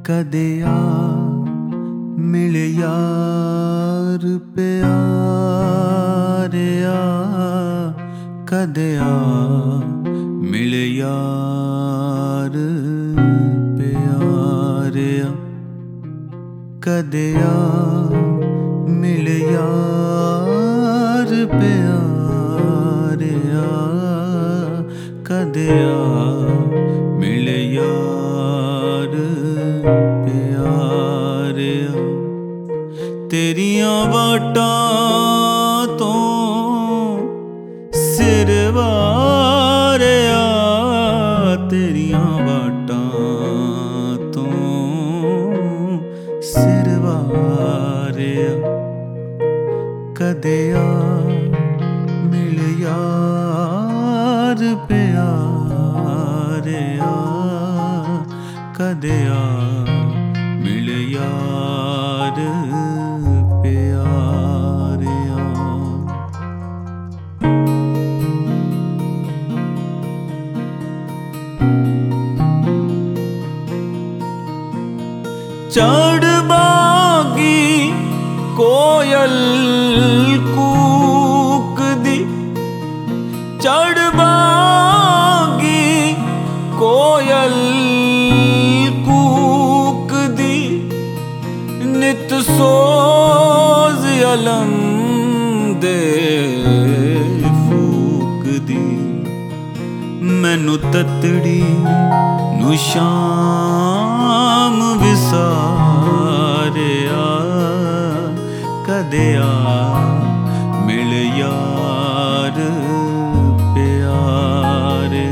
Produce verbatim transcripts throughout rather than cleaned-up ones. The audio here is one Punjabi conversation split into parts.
ਕਦੇ ਆ ਮਿਲ ਯਾਰ ਪਿਆਰਿਆ, ਕਦੇ ਆ ਮਿਲ ਯਾਰ ਪਿਆਰਿਆ, ਕਦੇ ਆ ਮਿਲ ਯਾਰ ਪਿਆਰਿਆ, ਕਦੇ ਆ ਮਿਲ ਯਾਰ ਪਿਆਰਿਆ। ਤੇਰੀਆਂ ਵਾਟਾਂ ਤੋਂ ਸਿਰ ਵਾਰਿਆ, ਤੇਰੀਆਂ ਵਾਟਾਂ ਤੋਂ ਸਿਰ ਵਾਰਿਆ, ਕਦੇ ਆ ਮਿਲ ਯਾਰ ਪਿਆਰਿਆ, ਕਦੇ ਆ ਮਿਲ ਯਾਰ ਪਿਆਰਿਆ। ਚੜ੍ਹ ਬਾਗੀ ਕੋਇਲ ਕੂਕਦੀ, ਚੜ੍ਹ ਬਾਗੀ ਕੋਇਲ ਕੂਕਦੀ, ਨਿਤ ਸੋਜ਼ ਅਲਮ ਦੇ ਫੂਕਦੀ। ਮੈਨੂੰ ਤਤੜੀ ਨੂੰ ਸ਼ਾਮ ਵਿਸਾਰਿਆ, ਕਦੇ ਆ ਮਿਲ ਯਾਰ ਪਿਆਰੇ,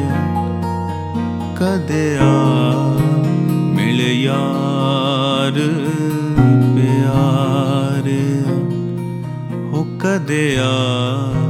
ਕਦੇ ਆ ਮਿਲ ਯਾਰ ਪਿਆਰੇ, ਹੋ ਕਦੇ ਆ